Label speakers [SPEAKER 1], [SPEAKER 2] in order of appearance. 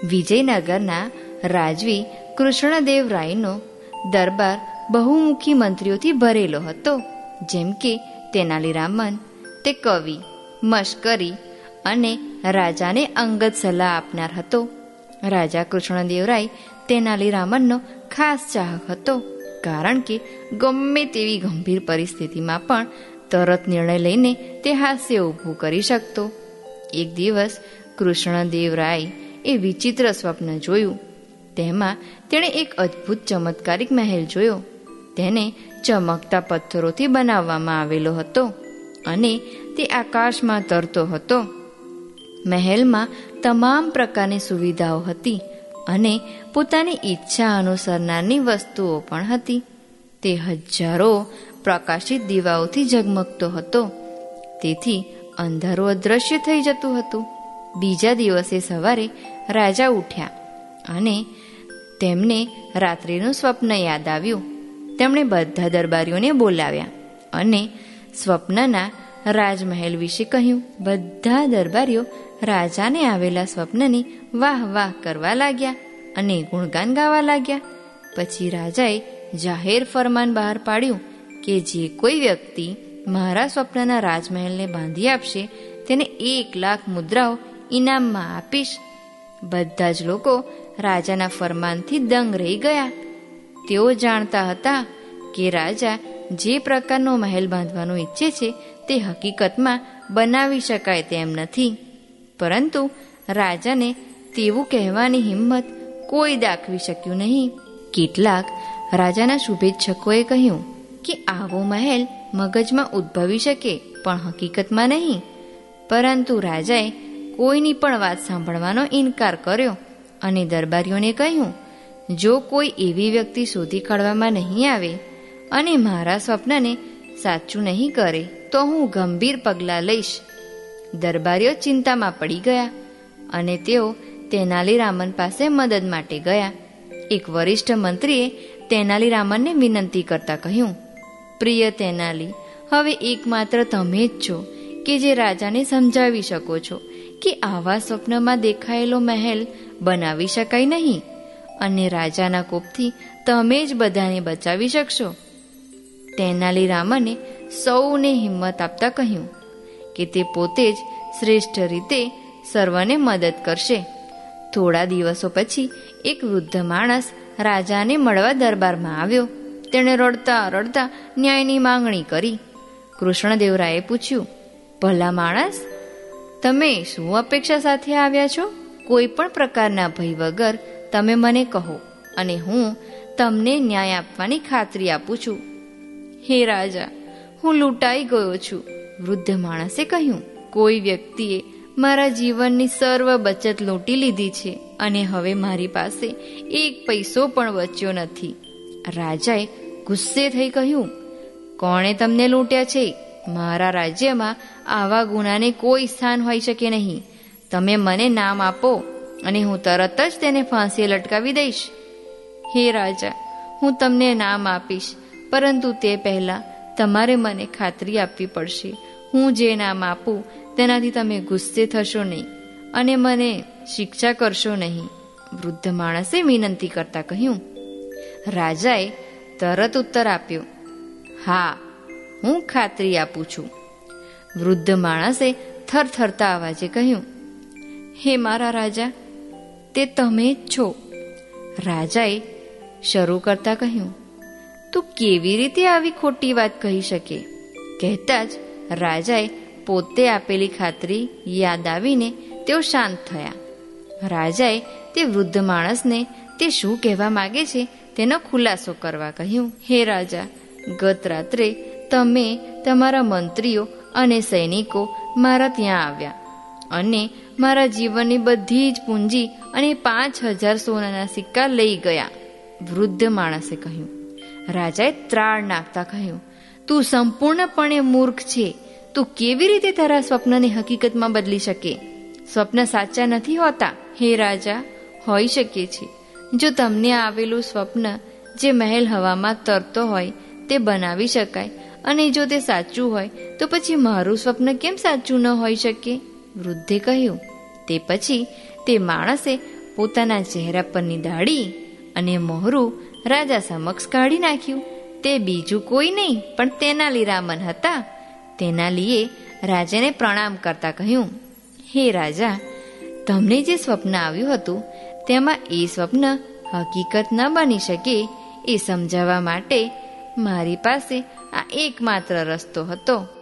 [SPEAKER 1] વિજયનગરના રાજવી કૃષ્ણદેવરાયનો દરબાર બહુમુખી મંત્રીઓથી ભરેલો હતો. જેમ કે તેનાલીરામન, તે કવિ, મશ્કરી અને રાજાને અંગત સલાહ આપનાર હતો. રાજા કૃષ્ણદેવરાય તેનાલીરામનનો ખાસ ચાહક હતો, કારણ કે ગમે તેવી ગંભીર પરિસ્થિતિમાં પણ તરત નિર્ણય લઈને તે હાસ્ય ઊભું કરી શકતો. એક દિવસ કૃષ્ણદેવરાય એ વિચિત્ર સ્વપ્ન જોયું. તેમાં તેણે એક અદ્ભુત ચમત્કારિક મહેલ જોયો. તેને ચમકતા પથ્થરોથી બનાવવામાં આવેલો હતો અને તે આકાશમાં તરતો હતો. મહેલમાં તમામ પ્રકારની સુવિધાઓ હતી અને પોતાની ઈચ્છા અનુસરનારની વસ્તુઓ પણ હતી. તે હજારો પ્રકાશિત દીવાઓથી ઝગમગતો હતો, તેથી અંધારું અદૃશ્ય થઈ જતું હતું. બીજા દિવસે સવારે રાજા ઉઠ્યા અને તેમને રાત્રિનું સ્વપ્ન યાદ આવ્યું. તેમણે બધા દરબારીઓને બોલાવ્યા અને સ્વપ્નના રાજમહેલ વિશે કહ્યું. બધા દરબારીઓ રાજાને આવેલા સ્વપ્નની વાહ વાહ કરવા લાગ્યા અને ગુણગાન ગાવા લાગ્યા. પછી રાજાએ જાહેર ફરમાન બહાર પાડ્યું કે જે કોઈ વ્યક્તિ મારા સ્વપ્નના રાજમહેલને બાંધી આપશે તેને 1,00,000 મુદ્રાઓ ઇનામમાં આપીશ. બધા જ લોકો રાજાના ફરમાનથી દંગ રહી ગયા. તેઓ જાણતા હતા કે રાજા જે પ્રકારનો મહેલ બાંધવાનું ઈચ્છે છે તે હકીકતમાં બનાવી શકાય તેમ નથી. પરંતુ રાજાને તેવું કહેવાની હિંમત કોઈ દાખવી શક્યું નહીં. કેટલાક રાજાના શુભેચ્છકોએ કહ્યું કે આવો મહેલ મગજમાં ઉદ્ભવી શકે પણ હકીકતમાં નહીં. પરંતુ રાજાએ કોઈની પણ વાત સાંભળવાનો ઇનકાર કર્યો અને દરબારીઓને કહ્યું, જો કોઈ એવી વ્યક્તિ શોધી કાઢવામાં નહીં આવે અને મારા સ્વપ્નને સાચું નહીં કરે તો હું ગંભીર પગલાં લઈશ. દરબારીઓ ચિંતામાં પડી ગયા અને તેઓ તેનાલીરામન પાસે મદદ માટે ગયા. એક વરિષ્ઠ મંત્રીએ તેનાલીરામનને વિનંતી કરતા કહ્યું, પ્રિય તેનાલી, હવે એકમાત્ર તમે જ છો કે જે રાજાને સમજાવી શકો છો કે આવા સ્વપ્નમાં દેખાયેલો મહેલ બનાવી શકાય નહીં અને રાજાના કોપથી તમે જ બધાને બચાવી શકશો. તેનાલીરામને સૌને હિંમત આપતા કહ્યું કે તે પોતે જ શ્રેષ્ઠ રીતે સર્વને મદદ કરશે. થોડા દિવસો પછી એક વૃદ્ધ માણસ રાજાને મળવા દરબારમાં આવ્યો. તેણે રડતા રડતા ન્યાયની માંગણી કરી. કૃષ્ણદેવરાયે પૂછ્યું, ભલા માણસ, તમે શું અપેક્ષા સાથે આવ્યા છો? કોઈ પણ પ્રકારના ભય વગર તમે મને કહો અને હું તમને ન્યાય આપવાની ખાતરી આપું છું. હે રાજા, હું લૂંટાઈ ગયો છું. વૃદ્ધ માણસે કહ્યું, કોઈ વ્યક્તિએ મારા જીવનની સર્વ બચત લૂંટી લીધી છે અને હવે મારી પાસે 1 પૈસો પણ બચ્યો નથી. રાજાએ ગુસ્સે થઈ કહ્યું, કોણે તમને લૂંટ્યા છે? મારા રાજ્યમાં આવા ગુનાને કોઈ સ્થાન હોઈ શકે નહીં. તમે મને નામ આપો અને હું તરત જ તેને ફાંસીએ લટકાવી દઈશ. હે રાજા, હું તમને નામ આપીશ, પરંતુ તે પહેલાં તમારે મને ખાતરી આપવી પડશે. હું જે નામ આપું તેનાથી તમે ગુસ્સે થશો નહીં અને મને શિક્ષા કરશો નહીં. વૃદ્ધ માણસે વિનંતી કરતા કહ્યું. રાજાએ તરત ઉત્તર આપ્યો, હા, હું ખાતરી આપું છું. વૃદ્ધ માણસે થરથરતા અવાજે કહ્યું, હે મારા રાજા, તે તમે જ છો. રાજાએ શરૂ કરતા કહ્યું, તું કેવી રીતે આવી ખોટી વાત કહી શકે? કહેતા જ રાજાએ પોતે આપેલી ખાતરી યાદ આવીને તેઓ શાંત થયા. રાજાએ તે વૃદ્ધ માણસને તે શું કહેવા માગે છે તેનો ખુલાસો કરવા કહ્યું. હે રાજા, ગત રાત્રે તમે, તમારા મંત્રીઓ અને સૈનિકો મારા ત્યાં આવ્યા અને મારા જીવનની બધી જ પૂંજી અને 5,000 સોનાના સિક્કા લઈ ગયા. વૃદ્ધ માણસે કહ્યું. રાજાએ ત્રાળ નાખતા કહ્યું, તું સંપૂર્ણપણે મૂર્ખ છે. તું કેવી રીતે તારા સ્વપ્નને હકીકતમાં બદલી શકે? સ્વપ્ન સાચા નથી હોતા. હે રાજા, હોઈ શકે છે. જો તમને આવેલું સ્વપ્ન જે મહેલ હવામાં તરતો હોય તે બનાવી શકાય અને જો તે સાચું હોય તો પછી મારું સ્વપ્ન કેમ સાચું ન હોઈ શકે? વૃદ્ધે કહ્યું. તે પછી તે માણસે પોતાના ચહેરા પરની દાઢી અને મોહરું રાજા સમક્ષ કાઢી નાખ્યું. તે બીજું કોઈ નહીં પણ તેનાલીરામન હતા. તેનાલીએ રાજાને પ્રણામ કરતા કહ્યું, હે રાજા, તમને જે સ્વપ્ન આવ્યું હતું તેમાં એ સ્વપ્ન હકીકત ન બની શકે એ સમજાવવા માટે મારી પાસે આ એકમાત્ર રસ્તો હતો.